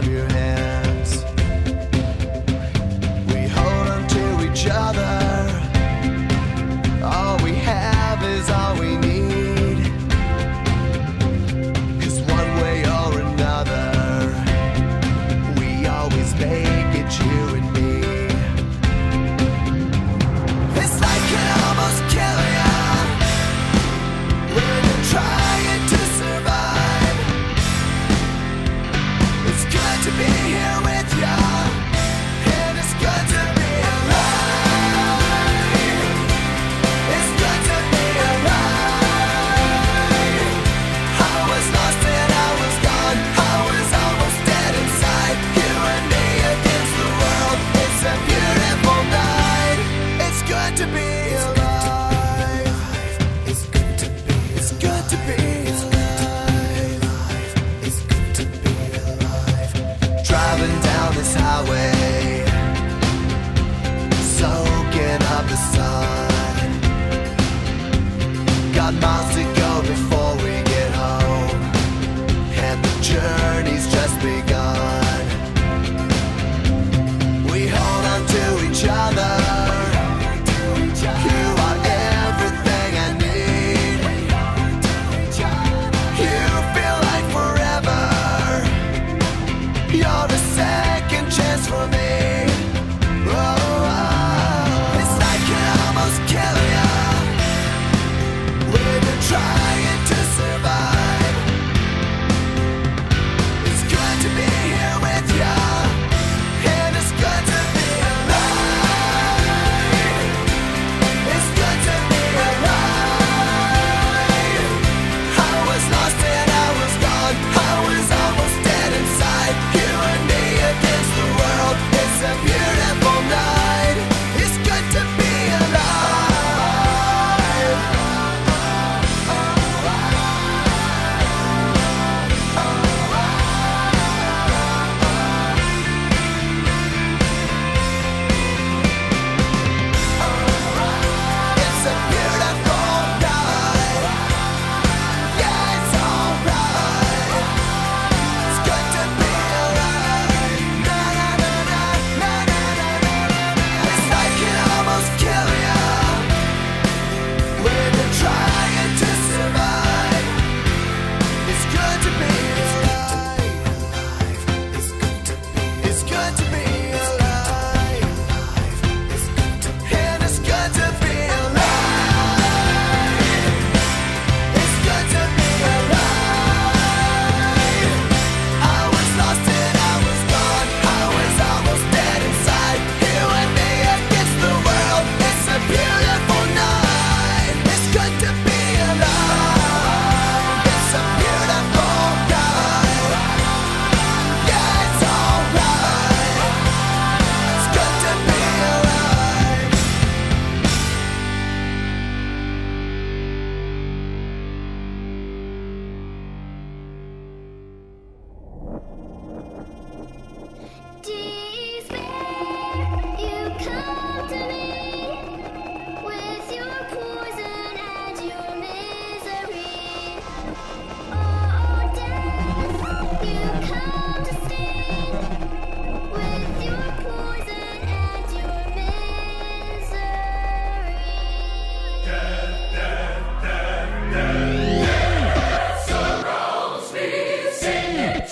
on your hands. We hold on to each other. All we have is all we need. 'Cause one way or another, we always make it, you and me. This life can almost kill ya when you're trying to survive. It's good to be here with ya, and it's good to be alive. It's good to be alive. I was lost and I was gone. I was almost dead inside. You and me against the world. It's a beautiful night. It's good to be alive. It's good to be. It's good to be alive. It's good to be alive. Driving down this highway, soaking up the sun. Got miles to go before we get home, and the journey's just begun. We hold on to each other. You are everything I need. You feel like forever. You're a second chance for me. This night can almost kill ya when you're trying to survive. It's good to be here with ya, and it's good to be alive. It's good to be alive. I was lost and I was gone. I was almost dead inside. You and me against the world. It's a beautiful night. It's good to be alive. It's a beautiful night. Yeah, it's alright. It's good to be alive. Na na na na na na na na. This night can almost kill ya when you're trying to survive. It's good to be alive. It's good to be. It's good to be alive. It's good to be. And it's good to be alive. It's good to be alive. I was lost and I was gone. I was almost dead inside. You and me against the world. It's a beautiful night. It's good to be alive. It's a beautiful night. Yeah, it's alright. It's good to be alive. Despair, you come to me with your poison and your misery. Oh, death, you come to sting with your poison and your misery.